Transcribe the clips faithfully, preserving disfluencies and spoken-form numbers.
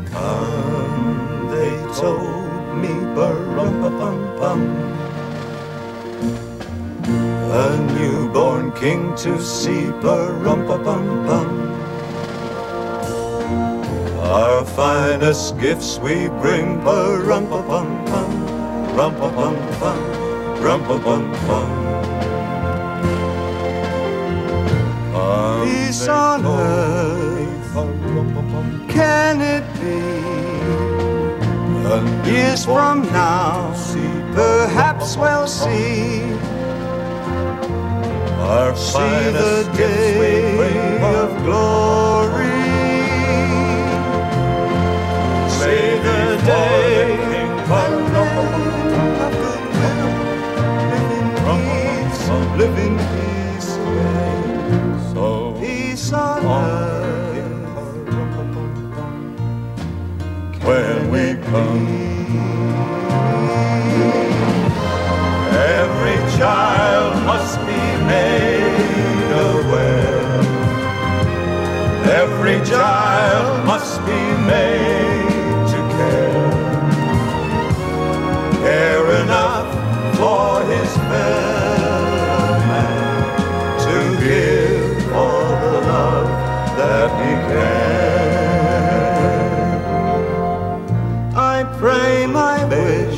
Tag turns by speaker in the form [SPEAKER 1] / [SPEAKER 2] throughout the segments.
[SPEAKER 1] Come, they told me, ba-rum-pa-pum-pum, a newborn king to see, ba-rum-pa-pum-pum. Our finest gifts we bring, ba-rum-pa-pum-pum, rum-pa-pum-pum, rum-pa-pum-pum. Peace on earth, can it be? Years from now, perhaps we'll see. Our see the day of glory. See the day when live in peace again. So peace on earth when we come. Every child must be made aware. Every child must be made to care. Care enough for his fellow man, to give all the love that he can. I pray my wish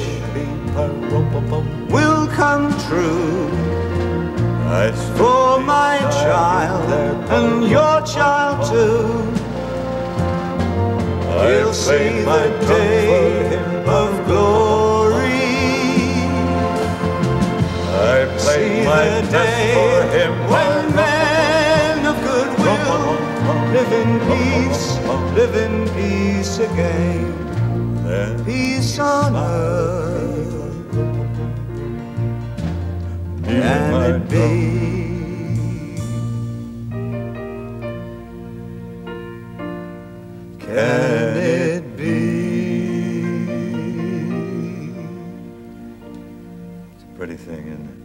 [SPEAKER 1] will come true for my child and your child too. He'll see the day of glory. I play my day for him when men of goodwill live in peace, live in peace again. Peace on earth, can it be? Can it be? It's a pretty thing, isn't it?